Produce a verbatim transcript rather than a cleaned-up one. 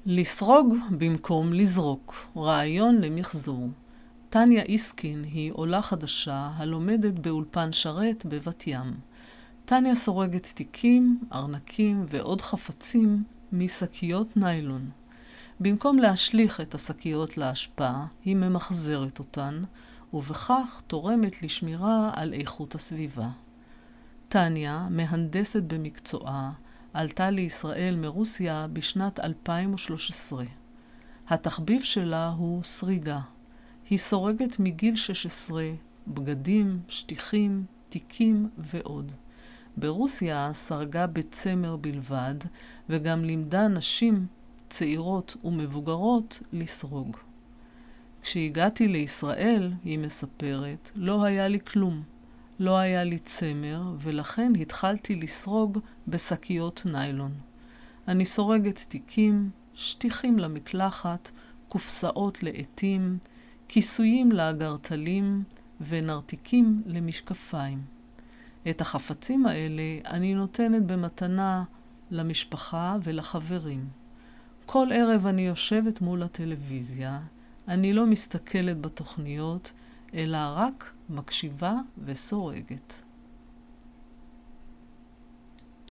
לסרוג במקום לזרוק, רעיון למחזור. טניה איסקין היא עולה חדשה הלומדת באולפן שרת בבת ים. טניה סורגת תיקים, ארנקים ועוד חפצים משקיות ניילון. במקום להשליך את השקיות להשפעה, היא ממחזרת אותן, ובכך תורמת לשמירה על איכות הסביבה. טניה, מהנדסת במקצועה, עלתה לישראל מרוסיה בשנת אלפיים ושלוש עשרה. התחביב שלה הוא סריגה. היא סורגת מגיל שש עשרה, בגדים, שטיחים, תיקים ועוד. ברוסיה סרגה בצמר בלבד, וגם לימדה נשים צעירות ומבוגרות לסרוג. כשהגעתי לישראל, היא מספרת, לא היה לי כלום. לא היה לי צמר, ולכן התחלתי לסרוג בשקיות ניילון. אני סורגת תיקים, שטיחים למקלחת, קופסאות לעתים, כיסויים לאגרטלים ונרתיקים למשקפיים. את החפצים האלה אני נותנת במתנה למשפחה ולחברים. כל ערב אני יושבת מול הטלוויזיה, אני לא מסתכלת בתוכניות, אלא רק מקשיבה וסורגת.